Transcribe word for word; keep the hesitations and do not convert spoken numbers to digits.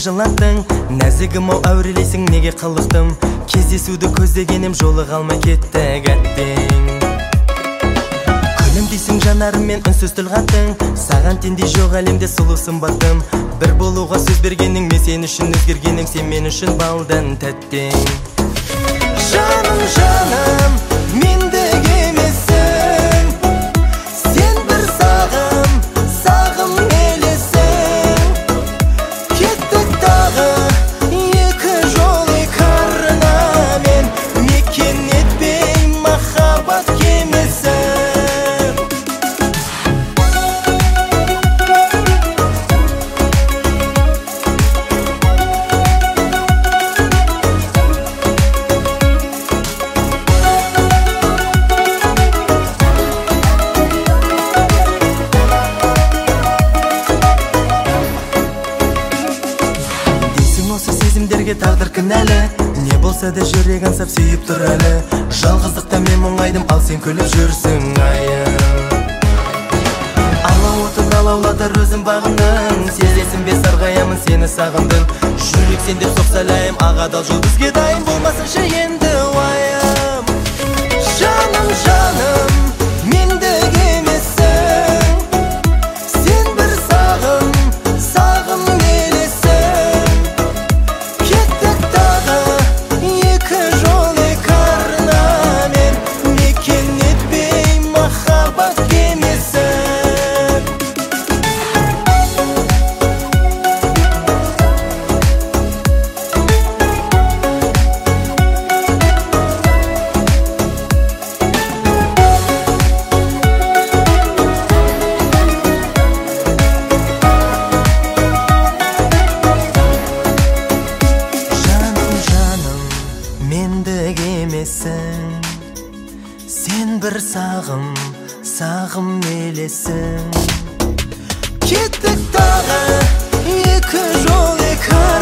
жылаттың, нәзігім ау әурелейсің неге қылықтым. Кездесуді көздегенім жолы қалмай кетті әттең. Күлім дейсің жанарыммен үнсіз тіл қаттың, саған теңдей жоқ әлемде сұлу сымбаттым. Бір болуға сөз бергенің, мен сен үшін өзгергенің, сен мен үшін балдан тәттең. Жаным, жаным, мендік емессің, сен бір сағым, сағым елесің. Кеттік тағы екі жол екі арнамен, мекен етпей махаббат кемесін. Осы сезімдерге тағдыр кінәлі, не болса да жүрек аңсап сүйіп тұр әлі. Жалғыздықта мен мұңайдым, ал сен күліп жүрсің айым. Алауытын алаулатыр өзім бағымның, сезесің бе сарғаямын сені сағындым. Жүрек сен деп соқса ләйім, ағадал жол бізге дайын, болмасынша енді уайым. Жаным, жаным, мендік емессің, сен бір сағым, сағым елесің. Кеттік тағы екі жол екі арнамен, мекен етпей махаббат кемесін. Мендік емессің, сен бір сағым, сағым елесің. Кеттік тағы екі жол екі